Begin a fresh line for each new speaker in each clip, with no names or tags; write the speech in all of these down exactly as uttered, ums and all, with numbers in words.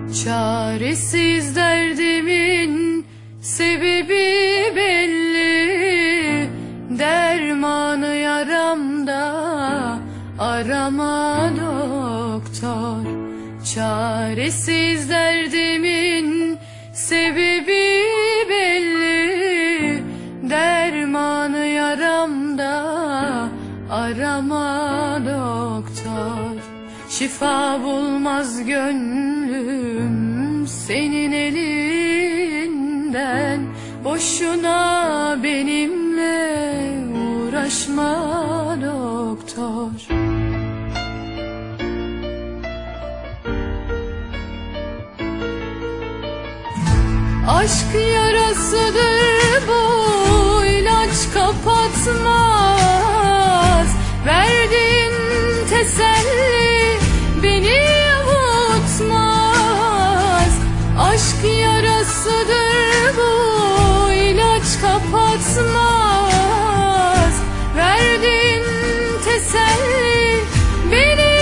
Çaresiz derdimin sebebi belli, dermanı yaramda arama doktor. Çaresiz derdimin sebebi belli, dermanı yaramda arama doktor. Şifa bulmaz gönlüm senin elinden, boşuna benimle uğraşma doktor. Aşk yarasıdır, bu ilaç kapatmaz. Verdiğin teselli beni avutmaz. Aşk yarasıdır, bu ilaç kapatmaz. Verdiğin teselli beni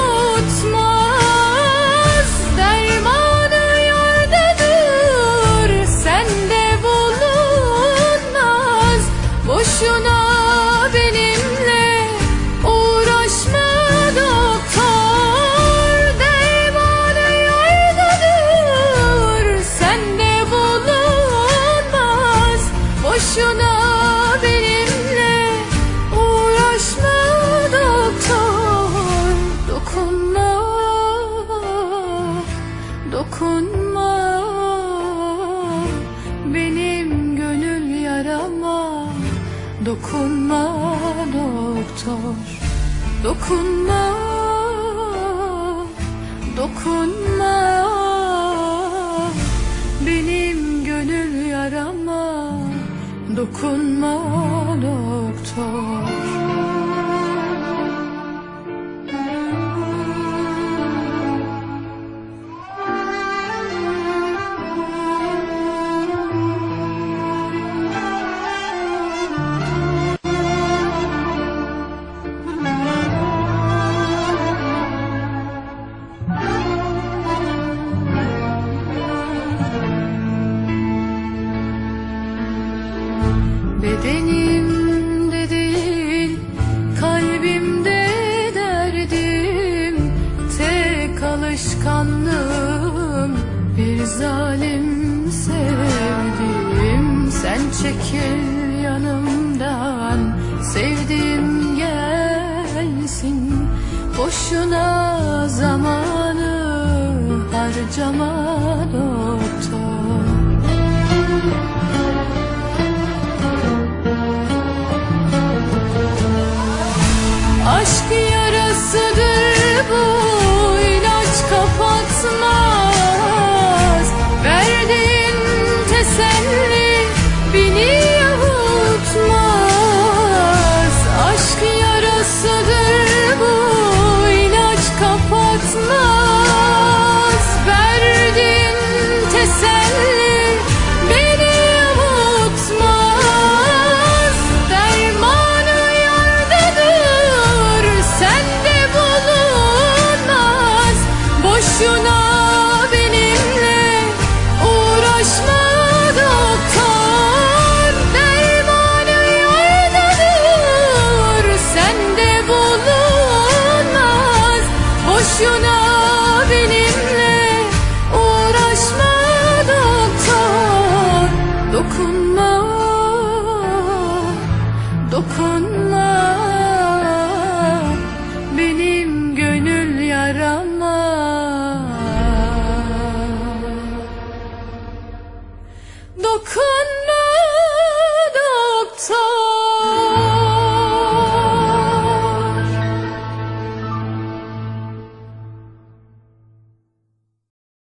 avutmaz. Dermanı yardadır, sende bulunmaz. Boşuna benimle uğraşma doktor. Dermanı yardadır, sende bulunmaz. Boşuna benimle uğraşma doktor. Dokunma, dokunma benim gönül yarama. Dokunma doktor, dokunma, dokunma benim gönül yarama. Dokunma doktor. Bedenimde değil, kalbimde derdim. Tek alışkanlığım bir zalim sevdim. Sen çekil yanımdan, sevdiğim gelsin. Boşuna zamanı harcama doktor. Aşk yarasıdır, bu ilaç kapatmaz. Verdiğin teselli beni avutmaz. Aşk yarasıdır, bu ilaç kapatmaz. Verdiğin teselli beni avutmaz. Dermanı yardadır, sende bulunmaz. Boşuna benimle uğraşma